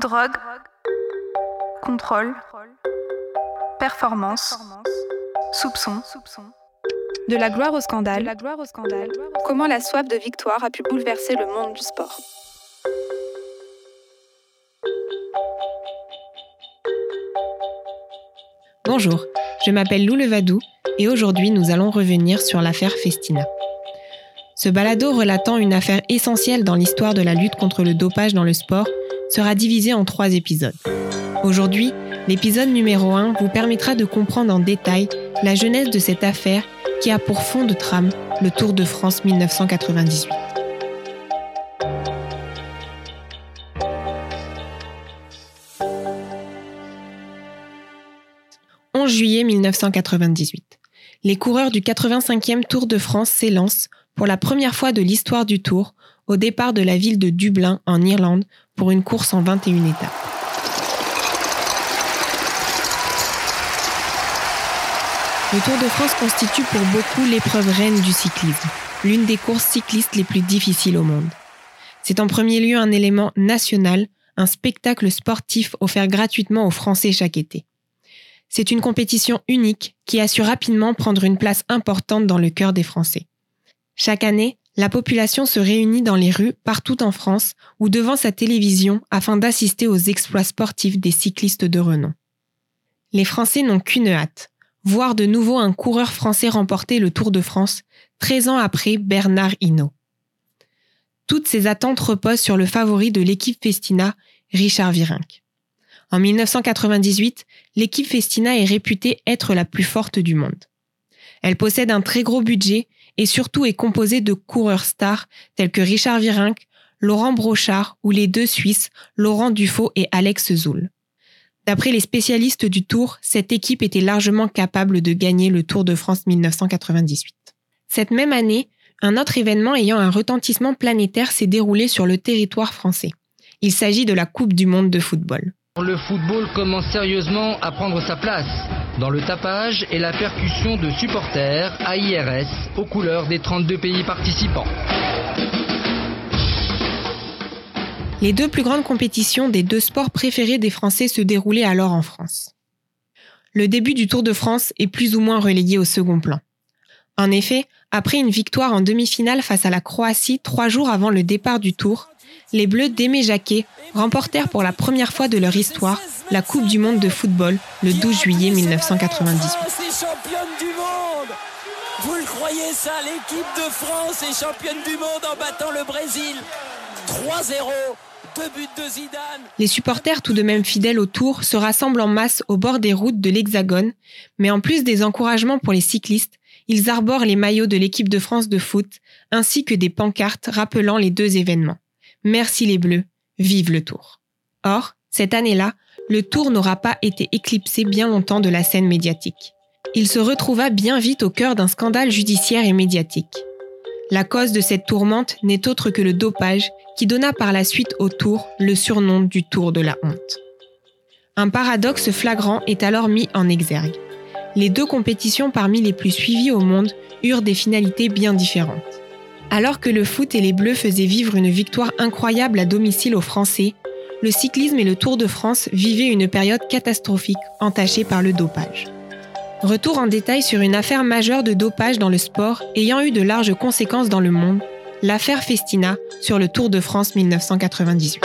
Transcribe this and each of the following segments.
Drogue, contrôle, performance, soupçon. De la gloire au scandale. Comment la soif de victoire a pu bouleverser le monde du sport. Bonjour, je m'appelle Lou Levadou et aujourd'hui nous allons revenir sur l'affaire Festina. Ce balado relatant une affaire essentielle dans l'histoire de la lutte contre le dopage dans le sport sera divisé en 3 épisodes. Aujourd'hui, l'épisode numéro 1 vous permettra de comprendre en détail la genèse de cette affaire qui a pour fond de trame le Tour de France 1998. 11 juillet 1998. Les coureurs du 85e Tour de France s'élancent pour la première fois de l'histoire du Tour au départ de la ville de Dublin en Irlande pour une course en 21 étapes. Le Tour de France constitue pour beaucoup l'épreuve reine du cyclisme, l'une des courses cyclistes les plus difficiles au monde. C'est en premier lieu un élément national, un spectacle sportif offert gratuitement aux Français chaque été. C'est une compétition unique qui a su rapidement prendre une place importante dans le cœur des Français. Chaque année, la population se réunit dans les rues partout en France ou devant sa télévision afin d'assister aux exploits sportifs des cyclistes de renom. Les Français n'ont qu'une hâte, voir de nouveau un coureur français remporter le Tour de France 13 ans après Bernard Hinault. Toutes ces attentes reposent sur le favori de l'équipe Festina, Richard Virenque. En 1998, l'équipe Festina est réputée être la plus forte du monde. Elle possède un très gros budget et surtout est composée de coureurs stars tels que Richard Virenque, Laurent Brochard ou les 2 Suisses Laurent Dufaux et Alex Zülle. D'après les spécialistes du Tour, cette équipe était largement capable de gagner le Tour de France 1998. Cette même année, un autre événement ayant un retentissement planétaire s'est déroulé sur le territoire français. Il s'agit de la Coupe du monde de football. Le football commence sérieusement à prendre sa place dans le tapage et la percussion de supporters AIRS aux couleurs des 32 pays participants. Les 2 plus grandes compétitions des 2 sports préférés des Français se déroulaient alors en France. Le début du Tour de France est plus ou moins relégué au second plan. En effet, après une victoire en demi-finale face à la Croatie 3 jours avant le départ du Tour, les Bleus d'Aimé Jacquet remportèrent pour la première fois de leur histoire la Coupe du monde de football le 12 juillet 1998. C'est championne du monde! Vous le croyez ça, l'équipe de France est championne du monde en battant le Brésil 3-0, 2 buts de Zidane. Les supporters tout de même fidèles au Tour se rassemblent en masse au bord des routes de l'Hexagone, mais en plus des encouragements pour les cyclistes, ils arborent les maillots de l'équipe de France de foot, ainsi que des pancartes rappelant les 2 événements. Merci les Bleus, vive le Tour. Or, cette année-là, le Tour n'aura pas été éclipsé bien longtemps de la scène médiatique. Il se retrouva bien vite au cœur d'un scandale judiciaire et médiatique. La cause de cette tourmente n'est autre que le dopage qui donna par la suite au Tour le surnom du Tour de la honte. Un paradoxe flagrant est alors mis en exergue. Les 2 compétitions parmi les plus suivies au monde eurent des finalités bien différentes. Alors que le foot et les Bleus faisaient vivre une victoire incroyable à domicile aux Français, le cyclisme et le Tour de France vivaient une période catastrophique entachée par le dopage. Retour en détail sur une affaire majeure de dopage dans le sport ayant eu de larges conséquences dans le monde, l'affaire Festina sur le Tour de France 1998.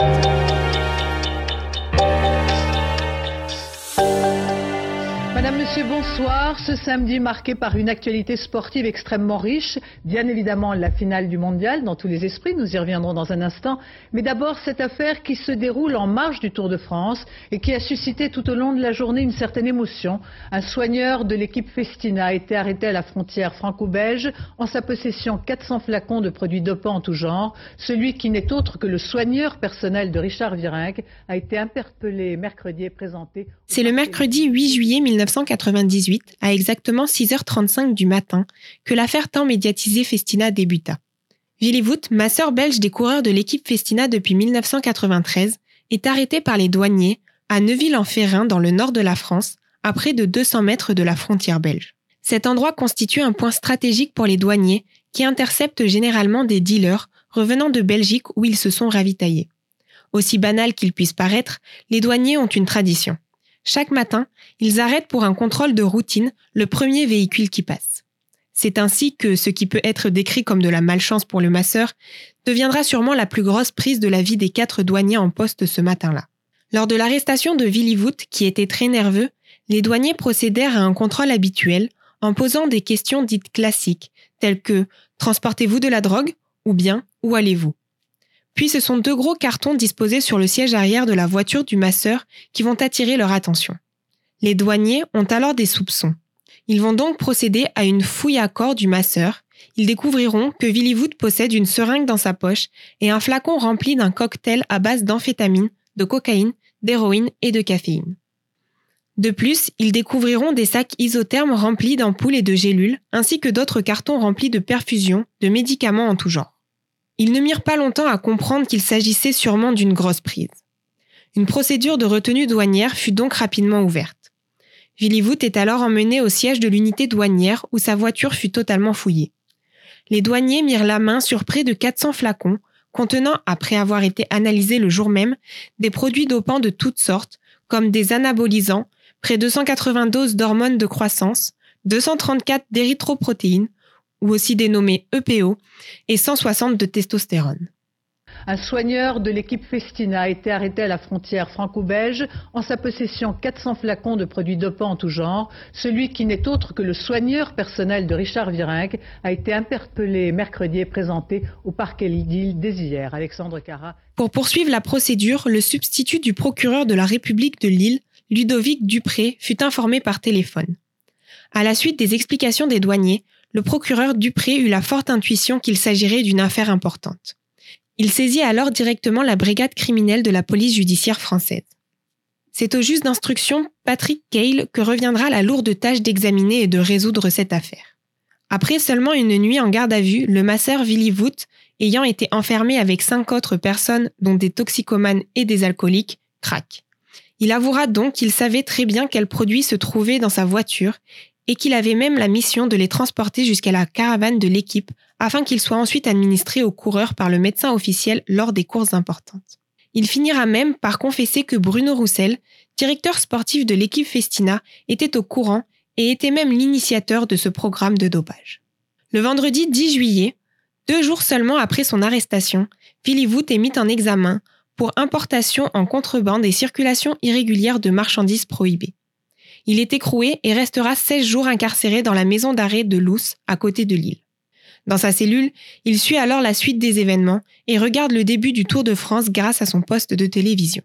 Madame, Monsieur, bonsoir. Ce samedi marqué par une actualité sportive extrêmement riche. Bien évidemment, la finale du mondial dans tous les esprits. Nous y reviendrons dans un instant. Mais d'abord, cette affaire qui se déroule en marge du Tour de France et qui a suscité tout au long de la journée une certaine émotion. Un soigneur de l'équipe Festina a été arrêté à la frontière franco-belge. En sa possession, 400 flacons de produits dopants en tout genre. Celui qui n'est autre que le soigneur personnel de Richard Virenque a été interpellé mercredi et présenté. C'est le mercredi 8 juillet 1998, à exactement 6h35 du matin, que l'affaire tant médiatisée Festina débuta. Willy Voet, masseur belge des coureurs de l'équipe Festina depuis 1993, est arrêté par les douaniers à Neuville-en-Ferrain dans le nord de la France, à près de 200 mètres de la frontière belge. Cet endroit constitue un point stratégique pour les douaniers qui interceptent généralement des dealers revenant de Belgique où ils se sont ravitaillés. Aussi banal qu'il puisse paraître, les douaniers ont une tradition. Chaque matin, ils arrêtent pour un contrôle de routine le premier véhicule qui passe. C'est ainsi que ce qui peut être décrit comme de la malchance pour le masseur deviendra sûrement la plus grosse prise de la vie des 4 douaniers en poste ce matin-là. Lors de l'arrestation de Willy Voet, qui était très nerveux, les douaniers procédèrent à un contrôle habituel en posant des questions dites classiques, telles que « Transportez-vous de la drogue ?» ou bien « Où allez-vous ?» Puis ce sont 2 gros cartons disposés sur le siège arrière de la voiture du masseur qui vont attirer leur attention. Les douaniers ont alors des soupçons. Ils vont donc procéder à une fouille à corps du masseur. Ils découvriront que Willy Voet possède une seringue dans sa poche et un flacon rempli d'un cocktail à base d'amphétamine, de cocaïne, d'héroïne et de caféine. De plus, ils découvriront des sacs isothermes remplis d'ampoules et de gélules, ainsi que d'autres cartons remplis de perfusions, de médicaments en tout genre. Ils ne mirent pas longtemps à comprendre qu'il s'agissait sûrement d'une grosse prise. Une procédure de retenue douanière fut donc rapidement ouverte. Willy Voet est alors emmené au siège de l'unité douanière où sa voiture fut totalement fouillée. Les douaniers mirent la main sur près de 400 flacons, contenant, après avoir été analysés le jour même, des produits dopants de toutes sortes, comme des anabolisants, près de 180 doses d'hormones de croissance, 234 d'érythroprotéines, ou aussi dénommés EPO, et 160 de testostérone. Un soigneur de l'équipe Festina a été arrêté à la frontière franco-belge en sa possession 400 flacons de produits dopants en tout genre. Celui qui n'est autre que le soigneur personnel de Richard Virenque a été interpellé mercredi et présenté au parquet d'Ille dès hier. Alexandre Cara. Pour poursuivre la procédure, le substitut du procureur de la République de Lille, Ludovic Dupré, fut informé par téléphone. À la suite des explications des douaniers, le procureur Dupré eut la forte intuition qu'il s'agirait d'une affaire importante. Il saisit alors directement la brigade criminelle de la police judiciaire française. C'est au juge d'instruction Patrick Keil que reviendra la lourde tâche d'examiner et de résoudre cette affaire. Après seulement une nuit en garde à vue, le masseur Willy Voet, ayant été enfermé avec 5 autres personnes, dont des toxicomanes et des alcooliques, craque. Il avouera donc qu'il savait très bien quels produits se trouvaient dans sa voiture et qu'il avait même la mission de les transporter jusqu'à la caravane de l'équipe afin qu'ils soient ensuite administrés aux coureurs par le médecin officiel lors des courses importantes. Il finira même par confesser que Bruno Roussel, directeur sportif de l'équipe Festina, était au courant et était même l'initiateur de ce programme de dopage. Le vendredi 10 juillet, 2 jours seulement après son arrestation, Willy Voet est mis en examen pour importation en contrebande et circulation irrégulière de marchandises prohibées. Il est écroué et restera 16 jours incarcéré dans la maison d'arrêt de Loos, à côté de Lille. Dans sa cellule, il suit alors la suite des événements et regarde le début du Tour de France grâce à son poste de télévision.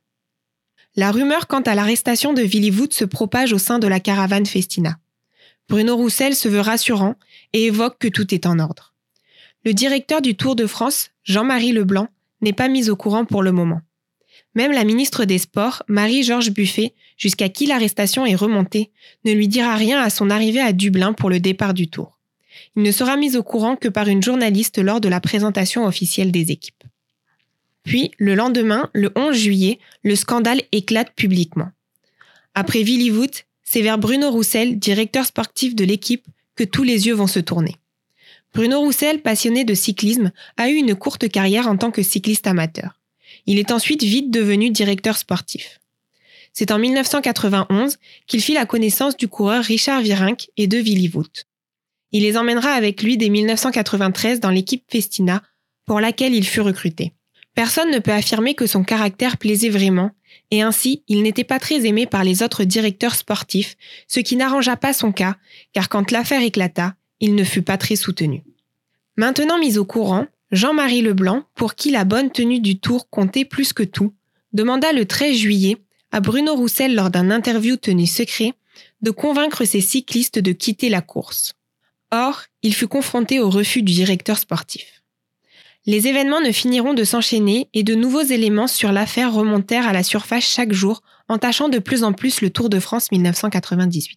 La rumeur quant à l'arrestation de Willy Voet se propage au sein de la caravane Festina. Bruno Roussel se veut rassurant et évoque que tout est en ordre. Le directeur du Tour de France, Jean-Marie Leblanc, n'est pas mis au courant pour le moment. Même la ministre des Sports, Marie-Georges Buffet, jusqu'à qui l'arrestation est remontée, ne lui dira rien à son arrivée à Dublin pour le départ du Tour. Il ne sera mis au courant que par une journaliste lors de la présentation officielle des équipes. Puis, le lendemain, le 11 juillet, le scandale éclate publiquement. Après Willy Voet, c'est vers Bruno Roussel, directeur sportif de l'équipe, que tous les yeux vont se tourner. Bruno Roussel, passionné de cyclisme, a eu une courte carrière en tant que cycliste amateur. Il est ensuite vite devenu directeur sportif. C'est en 1991 qu'il fit la connaissance du coureur Richard Virenque et de Willy Voet. Il les emmènera avec lui dès 1993 dans l'équipe Festina, pour laquelle il fut recruté. Personne ne peut affirmer que son caractère plaisait vraiment, et ainsi il n'était pas très aimé par les autres directeurs sportifs, ce qui n'arrangea pas son cas, car quand l'affaire éclata, il ne fut pas très soutenu. Maintenant mis au courant, Jean-Marie Leblanc, pour qui la bonne tenue du Tour comptait plus que tout, demanda le 13 juillet à Bruno Roussel lors d'un interview tenu secret de convaincre ses cyclistes de quitter la course. Or, il fut confronté au refus du directeur sportif. Les événements ne finiront de s'enchaîner et de nouveaux éléments sur l'affaire remontèrent à la surface chaque jour, entachant de plus en plus le Tour de France 1998.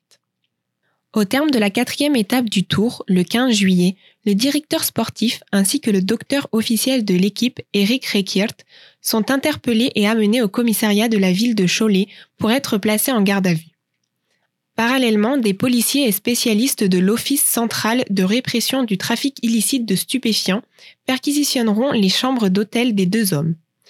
Au terme de la 4e étape du Tour, le 15 juillet, le directeur sportif ainsi que le docteur officiel de l'équipe, Eric Rekiert, sont interpellés et amenés au commissariat de la ville de Cholet pour être placés en garde à vue. Parallèlement, des policiers et spécialistes de l'Office central de répression du trafic illicite de stupéfiants perquisitionneront les chambres d'hôtel des 2 hommes.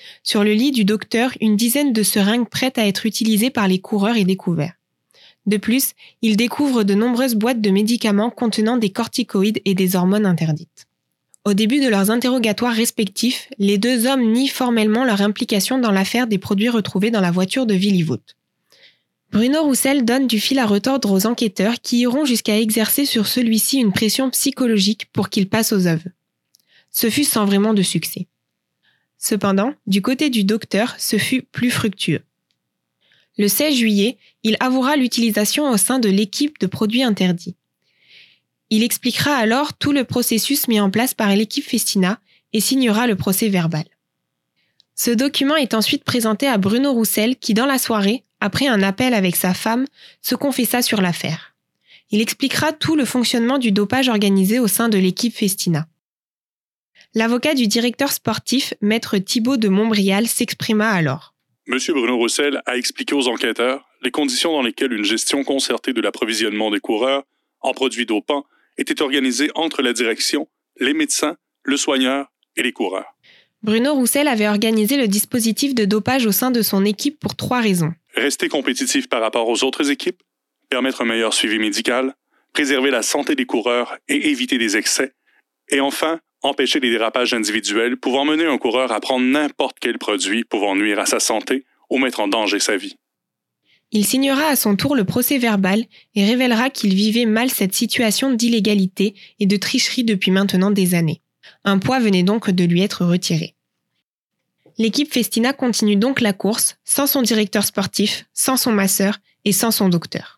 Sur le lit du docteur, une dizaine de seringues prêtes à être utilisées par les coureurs est découvert. De plus, il découvre de nombreuses boîtes de médicaments contenant des corticoïdes et des hormones interdites. Au début de leurs interrogatoires respectifs, les deux hommes nient formellement leur implication dans l'affaire des produits retrouvés dans la voiture de Willy Voet. Bruno Roussel donne du fil à retordre aux enquêteurs qui iront jusqu'à exercer sur celui-ci une pression psychologique pour qu'il passe aux aveux. Ce fut sans vraiment de succès. Cependant, du côté du docteur, ce fut plus fructueux. Le 16 juillet, il avouera l'utilisation au sein de l'équipe de produits interdits. Il expliquera alors tout le processus mis en place par l'équipe Festina et signera le procès-verbal. Ce document est ensuite présenté à Bruno Roussel qui, dans la soirée, après un appel avec sa femme, se confessa sur l'affaire. Il expliquera tout le fonctionnement du dopage organisé au sein de l'équipe Festina. L'avocat du directeur sportif, maître Thibaut de Montbrial, s'exprima alors. Monsieur Bruno Roussel a expliqué aux enquêteurs les conditions dans lesquelles une gestion concertée de l'approvisionnement des coureurs en produits dopants était organisée entre la direction, les médecins, le soigneur et les coureurs. Bruno Roussel avait organisé le dispositif de dopage au sein de son équipe pour 3 raisons. Rester compétitif par rapport aux autres équipes, permettre un meilleur suivi médical, préserver la santé des coureurs et éviter des excès, et enfin, empêcher les dérapages individuels pouvant mener un coureur à prendre n'importe quel produit pouvant nuire à sa santé ou mettre en danger sa vie. Il signera à son tour le procès-verbal et révélera qu'il vivait mal cette situation d'illégalité et de tricherie depuis maintenant des années. Un poids venait donc de lui être retiré. L'équipe Festina continue donc la course, sans son directeur sportif, sans son masseur et sans son docteur.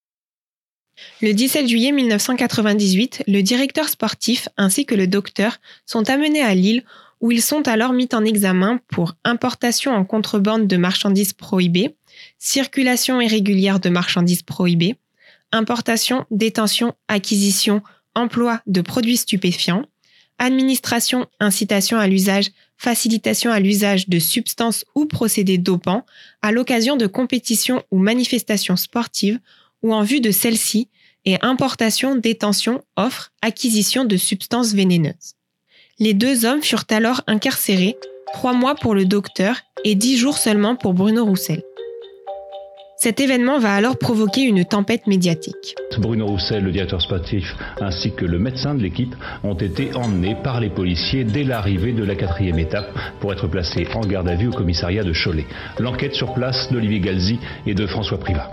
Le 17 juillet 1998, le directeur sportif ainsi que le docteur sont amenés à Lille où ils sont alors mis en examen pour importation en contrebande de marchandises prohibées, circulation irrégulière de marchandises prohibées, importation, détention, acquisition, emploi de produits stupéfiants, administration, incitation à l'usage, facilitation à l'usage de substances ou procédés dopants à l'occasion de compétitions ou manifestations sportives ou en vue de celles-ci, et importation, détention, offre, acquisition de substances vénéneuses. Les 2 hommes furent alors incarcérés, 3 mois pour le docteur et 10 jours seulement pour Bruno Roussel. Cet événement va alors provoquer une tempête médiatique. Bruno Roussel, le directeur sportif, ainsi que le médecin de l'équipe ont été emmenés par les policiers dès l'arrivée de la 4e étape pour être placés en garde à vue au commissariat de Cholet. L'enquête sur place d'Olivier Galzi et de François Privat.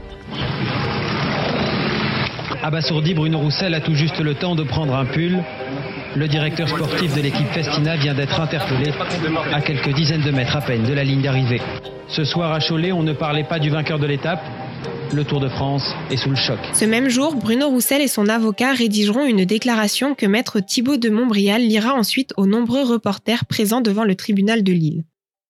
Abasourdi, Bruno Roussel a tout juste le temps de prendre un pull. Le directeur sportif de l'équipe Festina vient d'être interpellé à quelques dizaines de mètres à peine de la ligne d'arrivée. Ce soir à Cholet, on ne parlait pas du vainqueur de l'étape. Le Tour de France est sous le choc. Ce même jour, Bruno Roussel et son avocat rédigeront une déclaration que maître Thibaut de Montbrial lira ensuite aux nombreux reporters présents devant le tribunal de Lille.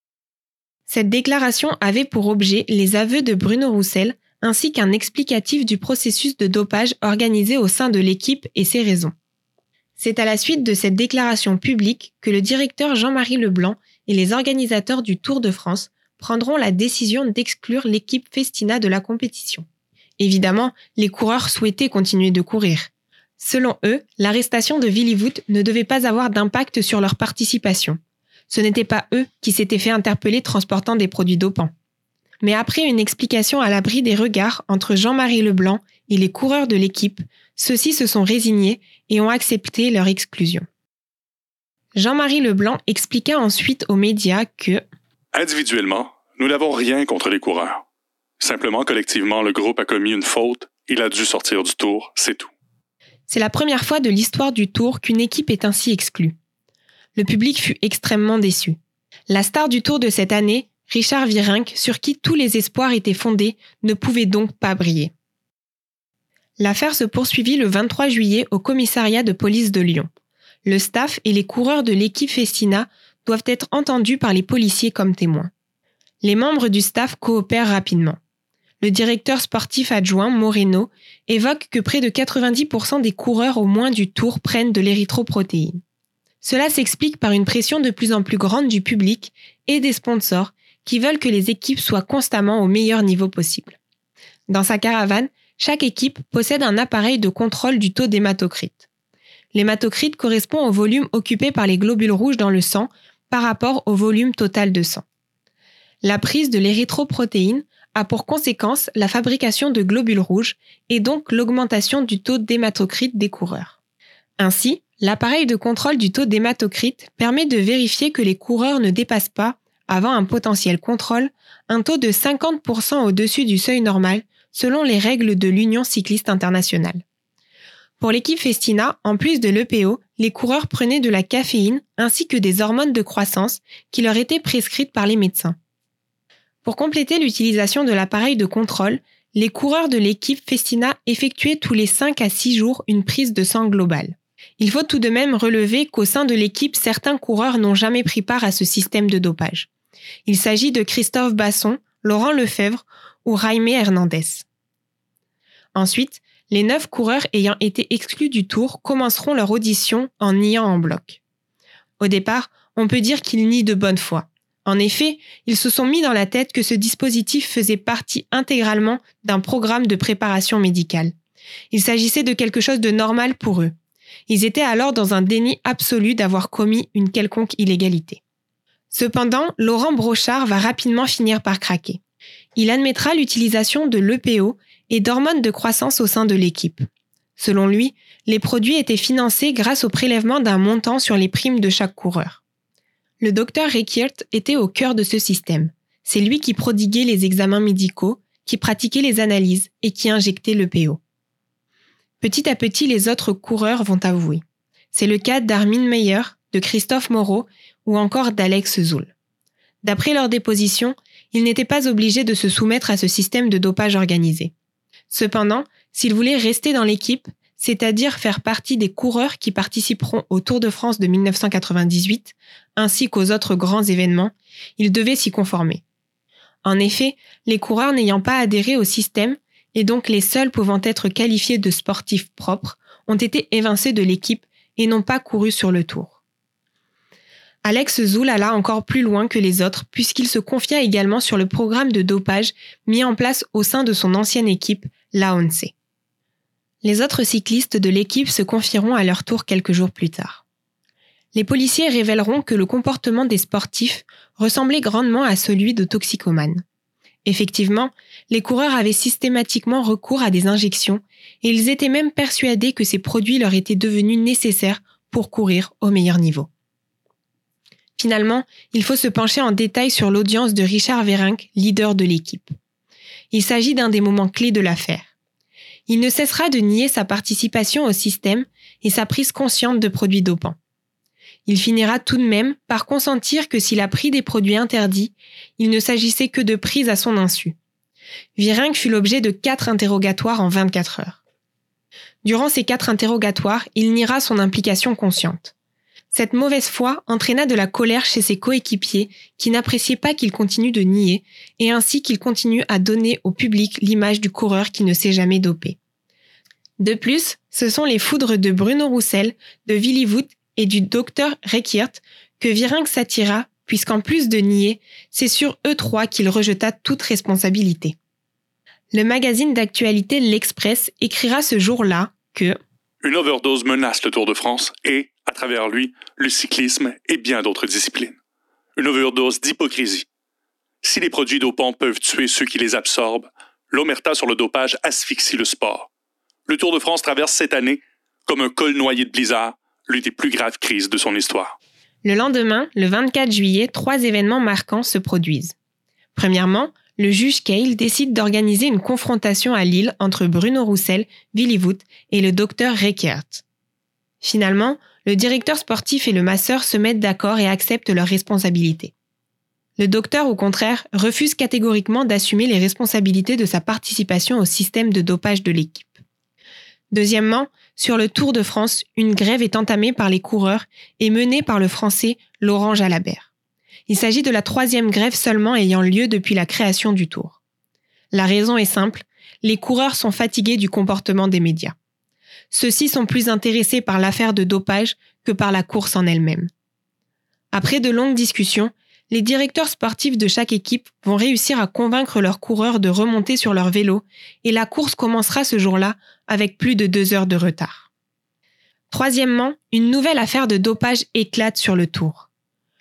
Cette déclaration avait pour objet les aveux de Bruno Roussel ainsi qu'un explicatif du processus de dopage organisé au sein de l'équipe et ses raisons. C'est à la suite de cette déclaration publique que le directeur Jean-Marie Leblanc et les organisateurs du Tour de France prendront la décision d'exclure l'équipe Festina de la compétition. Évidemment, les coureurs souhaitaient continuer de courir. Selon eux, l'arrestation de Willy Voet ne devait pas avoir d'impact sur leur participation. Ce n'étaient pas eux qui s'étaient fait interpeller transportant des produits dopants. Mais après une explication à l'abri des regards entre Jean-Marie Leblanc et les coureurs de l'équipe, ceux-ci se sont résignés et ont accepté leur exclusion. Jean-Marie Leblanc expliqua ensuite aux médias que « Individuellement, nous n'avons rien contre les coureurs. Simplement, collectivement, le groupe a commis une faute, il a dû sortir du Tour, c'est tout. » C'est la première fois de l'histoire du Tour qu'une équipe est ainsi exclue. Le public fut extrêmement déçu. La star du Tour de cette année, Richard Virenque, sur qui tous les espoirs étaient fondés, ne pouvait donc pas briller. L'affaire se poursuivit le 23 juillet au commissariat de police de Lyon. Le staff et les coureurs de l'équipe Festina doivent être entendus par les policiers comme témoins. Les membres du staff coopèrent rapidement. Le directeur sportif adjoint, Moreno, évoque que près de 90% des coureurs au moins du Tour prennent de l'érythroprotéine. Cela s'explique par une pression de plus en plus grande du public et des sponsors qui veulent que les équipes soient constamment au meilleur niveau possible. Dans sa caravane, chaque équipe possède un appareil de contrôle du taux d'hématocrite. L'hématocrite correspond au volume occupé par les globules rouges dans le sang par rapport au volume total de sang. La prise de l'érythroprotéine a pour conséquence la fabrication de globules rouges et donc l'augmentation du taux d'hématocrite des coureurs. Ainsi, l'appareil de contrôle du taux d'hématocrite permet de vérifier que les coureurs ne dépassent pas, avant un potentiel contrôle, un taux de 50% au-dessus du seuil normal selon les règles de l'Union cycliste internationale. Pour l'équipe Festina, en plus de l'EPO, les coureurs prenaient de la caféine ainsi que des hormones de croissance qui leur étaient prescrites par les médecins. Pour compléter l'utilisation de l'appareil de contrôle, les coureurs de l'équipe Festina effectuaient tous les 5 à 6 jours une prise de sang globale. Il faut tout de même relever qu'au sein de l'équipe, certains coureurs n'ont jamais pris part à ce système de dopage. Il s'agit de Christophe Basson, Laurent Lefebvre ou Jaime Hernandez. Ensuite, les 9 coureurs ayant été exclus du tour commenceront leur audition en niant en bloc. Au départ, on peut dire qu'ils nient de bonne foi. En effet, ils se sont mis dans la tête que ce dispositif faisait partie intégralement d'un programme de préparation médicale. Il s'agissait de quelque chose de normal pour eux. Ils étaient alors dans un déni absolu d'avoir commis une quelconque illégalité. Cependant, Laurent Brochard va rapidement finir par craquer. Il admettra l'utilisation de l'EPO et d'hormones de croissance au sein de l'équipe. Selon lui, les produits étaient financés grâce au prélèvement d'un montant sur les primes de chaque coureur. Le docteur Rekiert était au cœur de ce système. C'est lui qui prodiguait les examens médicaux, qui pratiquait les analyses et qui injectait l'EPO. Petit à petit, les autres coureurs vont avouer. C'est le cas d'Armin Meyer, de Christophe Moreau ou encore d'Alex Zoul. D'après leur déposition, ils n'étaient pas obligés de se soumettre à ce système de dopage organisé. Cependant, s'ils voulaient rester dans l'équipe, c'est-à-dire faire partie des coureurs qui participeront au Tour de France de 1998, ainsi qu'aux autres grands événements, ils devaient s'y conformer. En effet, les coureurs n'ayant pas adhéré au système, et donc les seuls pouvant être qualifiés de sportifs propres, ont été évincés de l'équipe et n'ont pas couru sur le Tour. Alex Zoul alla encore plus loin que les autres puisqu'il se confia également sur le programme de dopage mis en place au sein de son ancienne équipe, l'AONC. Les autres cyclistes de l'équipe se confieront à leur tour quelques jours plus tard. Les policiers révéleront que le comportement des sportifs ressemblait grandement à celui de toxicomanes. Effectivement, les coureurs avaient systématiquement recours à des injections et ils étaient même persuadés que ces produits leur étaient devenus nécessaires pour courir au meilleur niveau. Finalement, il faut se pencher en détail sur l'audience de Richard Virenque, leader de l'équipe. Il s'agit d'un des moments clés de l'affaire. Il ne cessera de nier sa participation au système et sa prise consciente de produits dopants. Il finira tout de même par consentir que s'il a pris des produits interdits, il ne s'agissait que de prise à son insu. Virenque fut l'objet de 4 interrogatoires en 24 heures. Durant ces 4 interrogatoires, il niera son implication consciente. Cette mauvaise foi entraîna de la colère chez ses coéquipiers qui n'appréciaient pas qu'il continue de nier et ainsi qu'il continue à donner au public l'image du coureur qui ne s'est jamais dopé. De plus, ce sont les foudres de Bruno Roussel, de Willy Voet et du docteur Rekiert que Virenque s'attira puisqu'en plus de nier, c'est sur eux 3 qu'il rejeta toute responsabilité. Le magazine d'actualité L'Express écrira ce jour-là que « Une overdose menace le Tour de France et, à travers lui, le cyclisme et bien d'autres disciplines. Une overdose d'hypocrisie. Si les produits dopants peuvent tuer ceux qui les absorbent, l'omerta sur le dopage asphyxie le sport. Le Tour de France traverse cette année, comme un col noyé de blizzard, l'une des plus graves crises de son histoire. » Le lendemain, le 24 juillet, 3 événements marquants se produisent. Premièrement, le juge Keil décide d'organiser une confrontation à Lille entre Bruno Roussel, Willy Voet et le docteur Rekiert. Finalement, le directeur sportif et le masseur se mettent d'accord et acceptent leurs responsabilités. Le docteur, au contraire, refuse catégoriquement d'assumer les responsabilités de sa participation au système de dopage de l'équipe. Deuxièmement, sur le Tour de France, une grève est entamée par les coureurs et menée par le Français Laurent Jalabert. Il s'agit de la 3e grève seulement ayant lieu depuis la création du Tour. La raison est simple, les coureurs sont fatigués du comportement des médias. Ceux-ci sont plus intéressés par l'affaire de dopage que par la course en elle-même. Après de longues discussions, les directeurs sportifs de chaque équipe vont réussir à convaincre leurs coureurs de remonter sur leur vélo et la course commencera ce jour-là avec plus de 2 heures de retard. Troisièmement, une nouvelle affaire de dopage éclate sur le Tour.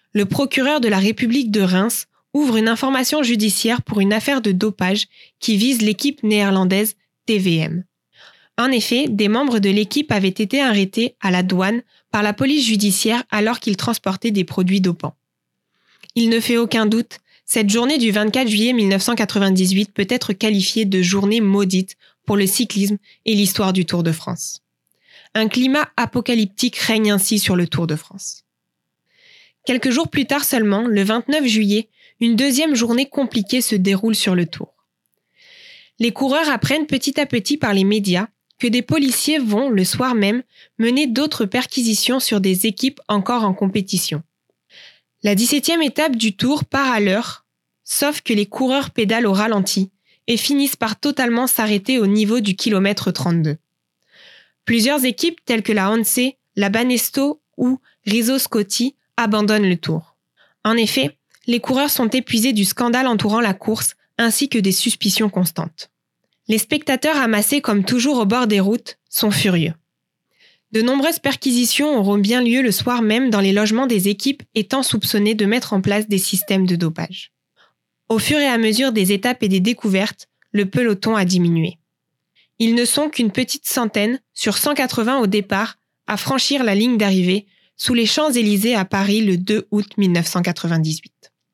le procureur de la République de Reims ouvre une information judiciaire pour une affaire de dopage qui vise l'équipe néerlandaise TVM. En effet, des membres de l'équipe avaient été arrêtés à la douane par la police judiciaire alors qu'ils transportaient des produits dopants. Il ne fait aucun doute, cette journée du 24 juillet 1998 peut être qualifiée de journée maudite pour le cyclisme et l'histoire du Tour de France. Un climat apocalyptique règne ainsi sur le Tour de France. Quelques jours plus tard seulement, le 29 juillet, une deuxième journée compliquée se déroule sur le Tour. Les coureurs apprennent petit à petit par les médias que des policiers vont, le soir même, mener d'autres perquisitions sur des équipes encore en compétition. La 17e étape du Tour part à l'heure, sauf que les coureurs pédalent au ralenti et finissent par totalement s'arrêter au niveau du kilomètre 32. Plusieurs équipes telles que la Once, la Banesto ou Riso Scotti abandonnent le Tour. En effet, les coureurs sont épuisés du scandale entourant la course ainsi que des suspicions constantes. Les spectateurs amassés comme toujours au bord des routes sont furieux. De nombreuses perquisitions auront bien lieu le soir même dans les logements des équipes étant soupçonnées de mettre en place des systèmes de dopage. Au fur et à mesure des étapes et des découvertes, le peloton a diminué. Ils ne sont qu'une petite centaine, sur 180 au départ, à franchir la ligne d'arrivée sous les Champs-Élysées à Paris le 2 août 1998.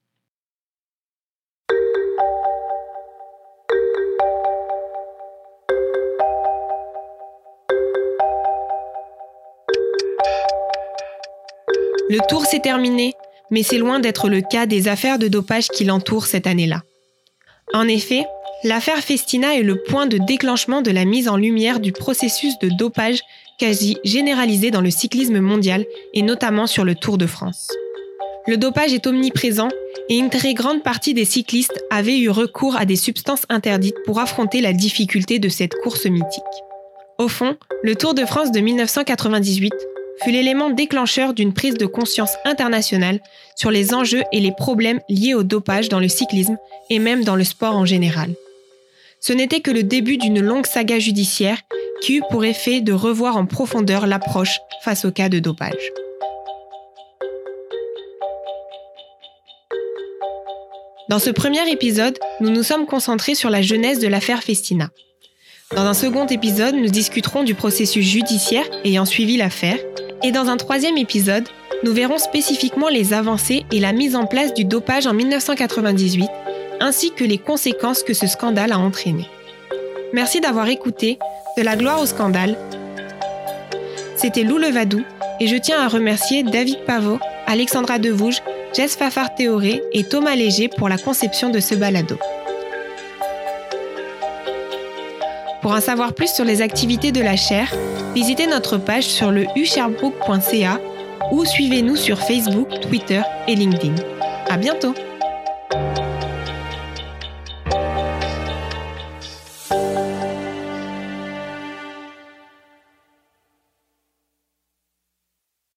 Le Tour s'est terminé, mais c'est loin d'être le cas des affaires de dopage qui l'entourent cette année-là. En effet, l'affaire Festina est le point de déclenchement de la mise en lumière du processus de dopage quasi généralisé dans le cyclisme mondial et notamment sur le Tour de France. Le dopage est omniprésent et une très grande partie des cyclistes avaient eu recours à des substances interdites pour affronter la difficulté de cette course mythique. Au fond, le Tour de France de 1998 fut l'élément déclencheur d'une prise de conscience internationale sur les enjeux et les problèmes liés au dopage dans le cyclisme et même dans le sport en général. Ce n'était que le début d'une longue saga judiciaire qui eut pour effet de revoir en profondeur l'approche face aux cas de dopage. Dans ce premier épisode, nous nous sommes concentrés sur la genèse de l'affaire Festina. Dans un second épisode, nous discuterons du processus judiciaire ayant suivi l'affaire. Et dans un troisième épisode, nous verrons spécifiquement les avancées et la mise en place du dopage en 1998, ainsi que les conséquences que ce scandale a entraînées. Merci d'avoir écouté De la gloire au scandale. C'était Lou Levadou et je tiens à remercier David Pavot, Alexandra Devouge, Jess Fafard-Théoré et Thomas Léger pour la conception de ce balado. Pour en savoir plus sur les activités de la chaire, visitez notre page sur le usherbrooke.ca ou suivez-nous sur Facebook, Twitter et LinkedIn. À bientôt!